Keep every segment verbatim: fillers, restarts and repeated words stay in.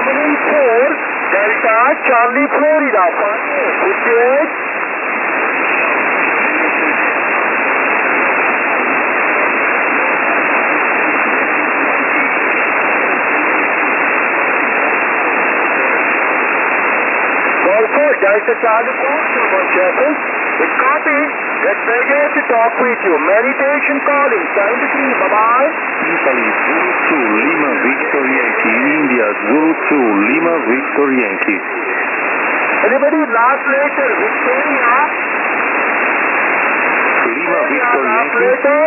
seven four, Delta, Charlie, Florida, fifty-eight. Also, Delta, Charlie, Foxtrot, Shepard. It's copy. Get ready to talk with you. Meditation calling, seventy-three, bye-bye. Italy, Zulu two, Lima, Victor, Yankee. India, Zulu two, Lima, Victor, Yankee. Anybody last later, Victoria? Lima, Victor, last Yankee. later?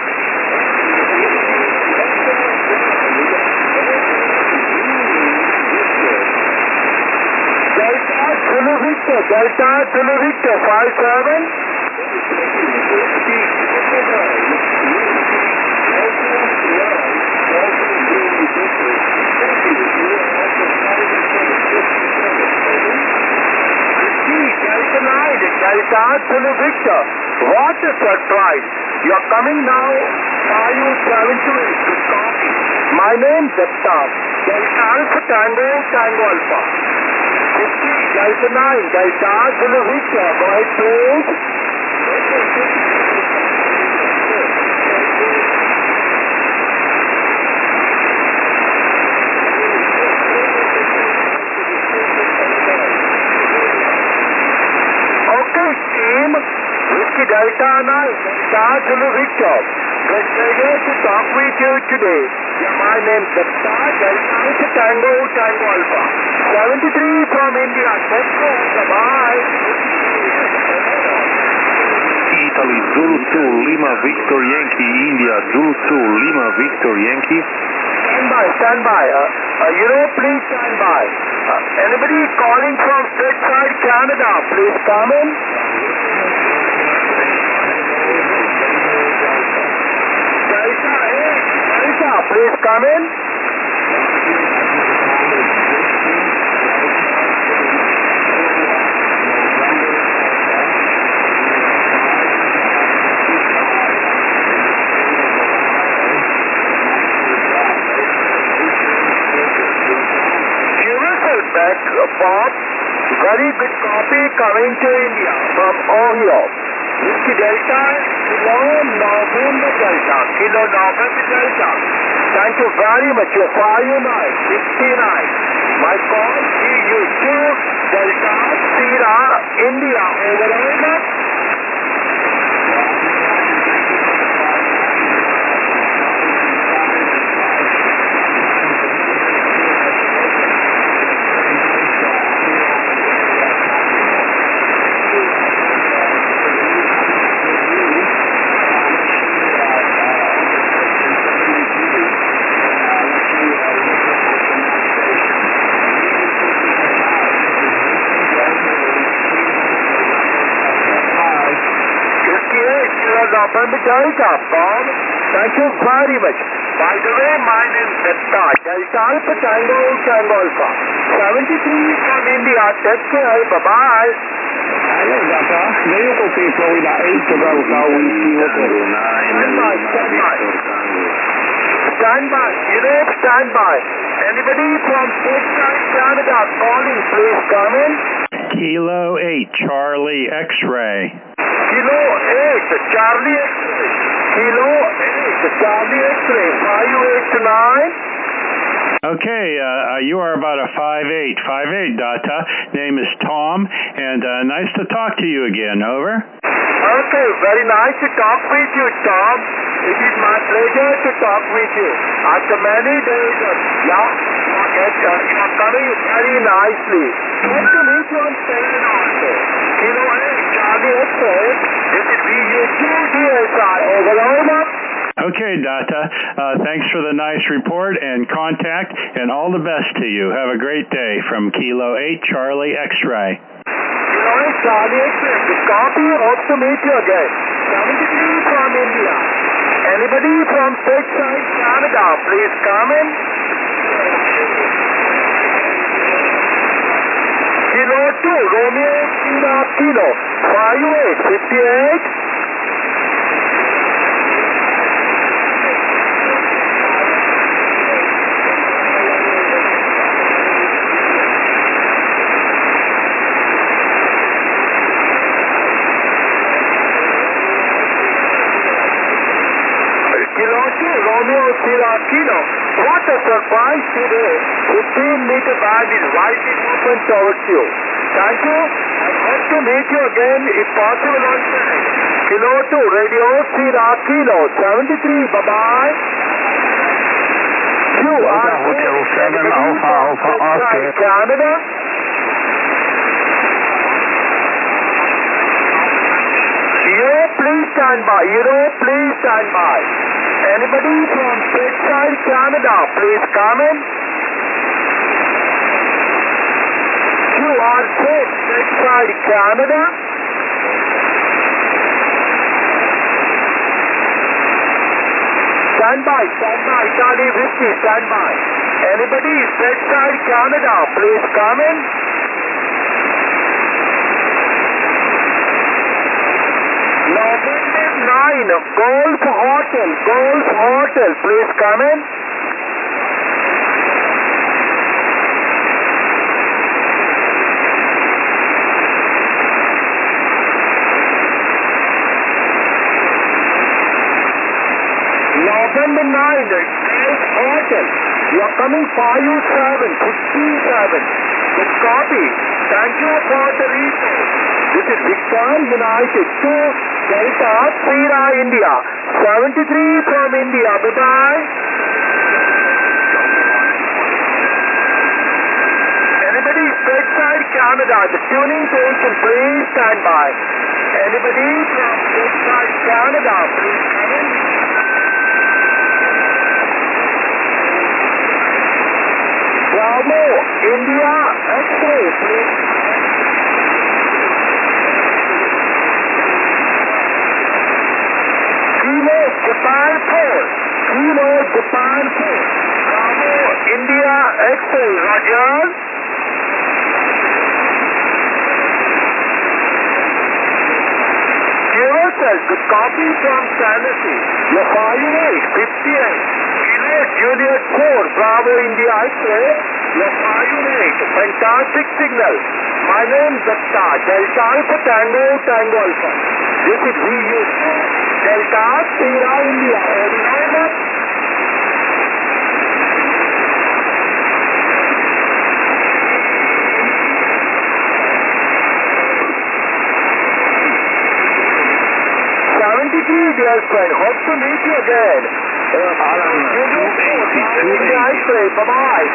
Delta, Zulu Victor, Delta, Zulu Victor, five seven. Delta nine, Delta, Zulu Victor. What a surprise. You are coming now, five seven two eight, good copy. My name is Detta. Delta Alpha Tango, Tango Alpha. fifty, Delta nine, Delta, Zulu Victor. Go ahead, please. Okay, team. Whiskey Delta nine, Delta, Zulu Victor. Get ready to talk with you today. Yeah, my name is Detta, Delta Alpha Tango, Tango Alpha. seventy-three from India. Let's go. Bye-bye. Italy, Zulu two, Lima, Victor, Yankee. India, Zulu two, Lima, Victor, Yankee. Stand by, stand by. Uh, uh, you know, please stand by. Uh, anybody calling from stateside Canada, please come in. Delta eight, Delta, please come in. Back, Bob. Very good copy coming to India from Ohio. Whiskey Delta, Kilo November Delta, Kilo November Delta. Thank you very much. You're five nine, fifty-nine. My call, C U two, Delta, Sierra, India. Over over. November Delta, Bob. Thank you very much. By the way, my name is Detta. Delta Alpha Tango, Tango Alpha. seventy-three from India. Take care. Bye-bye. Hello, Detta. Vehicle P Florida eight to Delta. We see you. Stand by, stand by. Stand by. You know, stand by. Anybody from stateside Canada calling, please come in. Kilo eight, Charlie X-ray. Kilo eight, Charlie X-ray. Kilo eight, Charlie X-ray. five eight nine. Okay, uh, you are about a five eight. five eight, Data. Name is Tom, and uh, nice to talk to you again. Over. Okay, very nice to talk with you, Tom. It is my pleasure to talk with you. After many days, uh, yeah, yes, uh, you are coming very nicely. Nice to meet you on Spain also. Kilo eight, Charlie X-ray. This is V U two D S I. Over, over. Okay, Data. Uh, thanks for the nice report and contact, and all the best to you. Have a great day from Kilo eight, Charlie X-ray. Kilo eight, Charlie X-ray. Good copy. Hope to meet you again. seventy-three from India. Anybody from stateside Canada, please come in. Kilo two, Romeo Kilo Kilo, five eight, fifty-eight. Sierra Kilo. What a surprise today. fifteen meter band is widely open towards you. Thank you. I hope to meet you again if possible on time. Kilo two, Radio Sierra Kilo, seventy-three, bye-bye. You are Hotel seven, Alpha, Alpha, Oscar. Canada. Europe, please stand by. Europe, please stand by. Anybody from Stateside, Canada, please come in. You are safe, Stateside, Canada. Stand by, stand by, Charlie Whiskey, stand by. Anybody, Stateside, Canada, please come in. November nine, Golf Hotel, Golf Hotel, please come in. November nine, Golf Hotel. You are coming five seven, fifty-seven. Good copy. Thank you for the report. This is Victor United two Delta Sierra India. seventy-three from India. Bye-bye. Anybody Stateside Canada, the tuning station, please stand by. Anybody from Stateside Canada, please come in. Bravo, India, X-ray, please. Kilo, Japan four. Kilo, Japan four. Bravo, India, X-ray, Roger. Universal, good copy from Tennessee. Your five eight, fifty-eight. Kilo, Juliet four, Bravo, India, X-ray. Your five eight, fantastic signal. My name is Datta, Delta Alpha Tango, Tango Alpha. This is V U Delta Sierra India. Over. seventy-three, dear friend. Hope to meet you again. Uh, Alan, two eighty-two. Bye-bye.